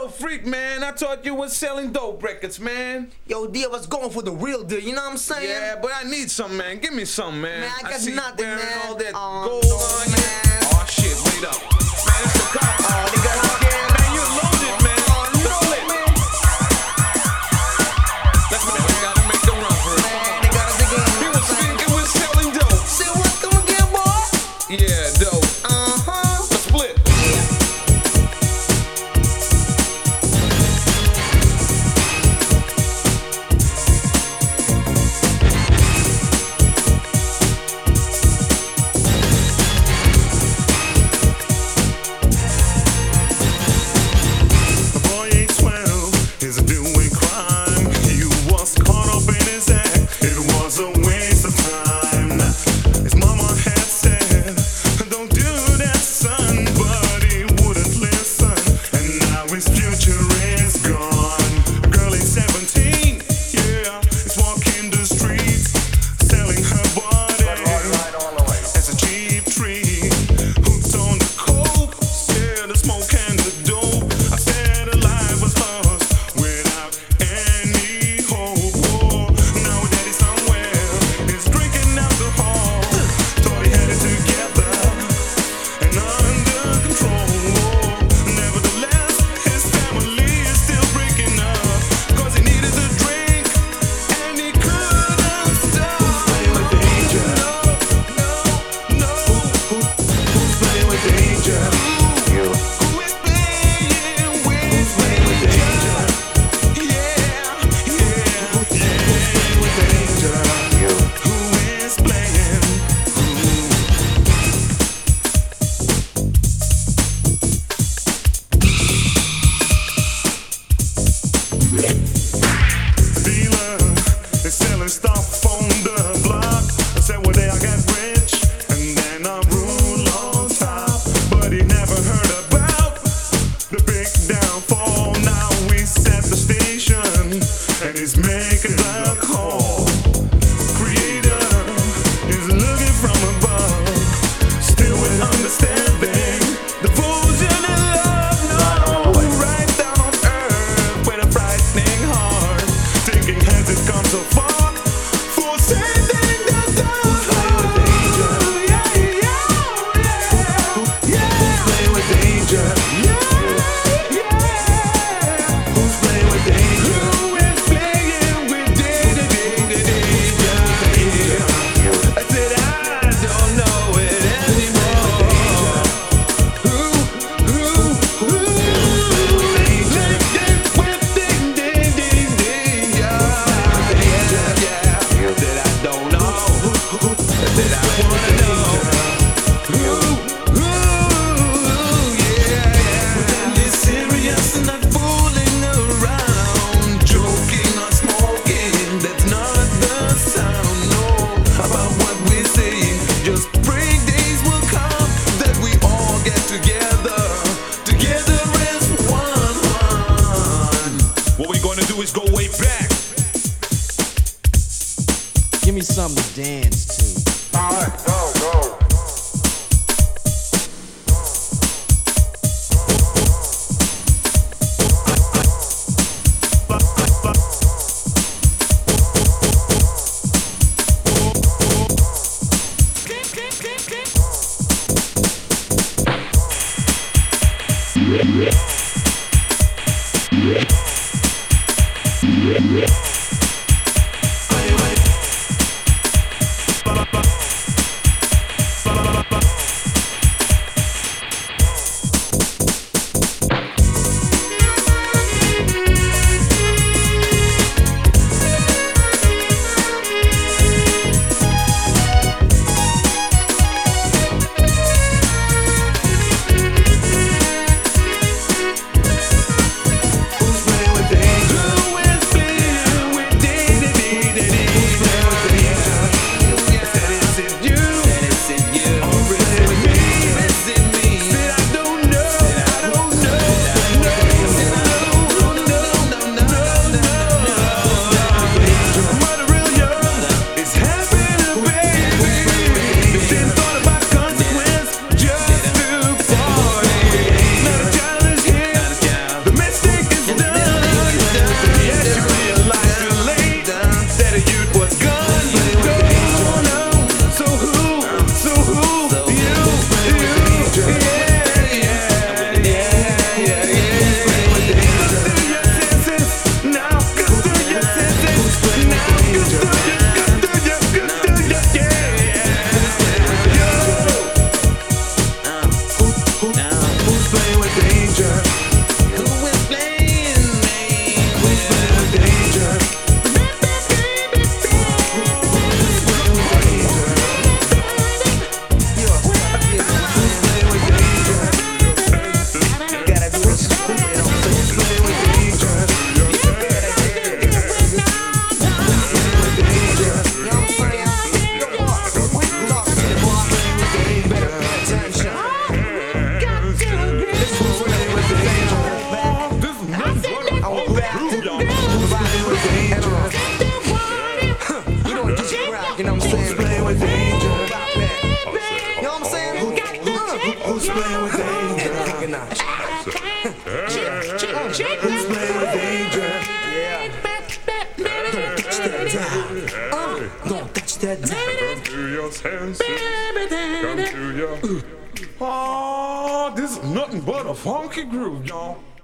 Yo, freak, man, I thought you was selling dope records, man. Yo, D, I was going for the real deal, you know what I'm saying? Yeah, but I need some, man. Give me some, man. Man, I got see nothing, wearing man. all that Oh, gold no, on you. man. Oh, shit, wait up. Man, it's the cop. Oh, they got scared. Man, you're loaded, man. Oh, The no, flip. man. Let's go. We gotta make the run for it. Come Man, on. they got a big game. He was thinking we're selling dope. Say what, come again, boy? Yeah, dope. The split. The boy ain't 12, he's doing crime. He was caught up in his act. It was a waste of time. His mama had said, "Don't do that, son," but he wouldn't listen. And now his future is gone. A girl is 17, yeah, is walking the streets, selling her body as a cheap treat. Hooked on the coke, scared of smoke and the dope. I said her life was lost without any hope. Oh, now daddy somewhere is drinking alcohol. Thought he had it together and under control. Oh, nevertheless, his family is still breaking up 'cause he needed to drink and he couldn't stop. Who's playing with danger? No. Who's playing with danger? You. Who is playing with danger? Yeah. Who's playing with danger? You. Who is playing? Dealer is selling stuff on the block. I said one day I get rich and then I rule on top. But he never heard about the big downfall. Now he's at the station and he's making the call. Creator is looking from above, still with understanding, devotion and love. No, right down on earth with a frightening heart, thinking has it come so far for saving the dark. Who's playing with danger? Who's playing with danger? Who's playing with danger? Who is playing with danger? I said I don't know it anymore. Who that I don't know, that I wanna know. Pretend it's serious and not fooling around, joking or smoking, that's not the sound. No, about what we're saying, just praying days will come that we all get together as one. What we gonna do is go way back. Give me something to dance to. Who's playing with danger? Who is playing I'm saying? playing with danger? You know what I'm saying? Who's playing with danger? Who's playing with danger? Don't touch that dial. Come to your senses. Come to your. Oh, this is nothing but a funky groove, y'all.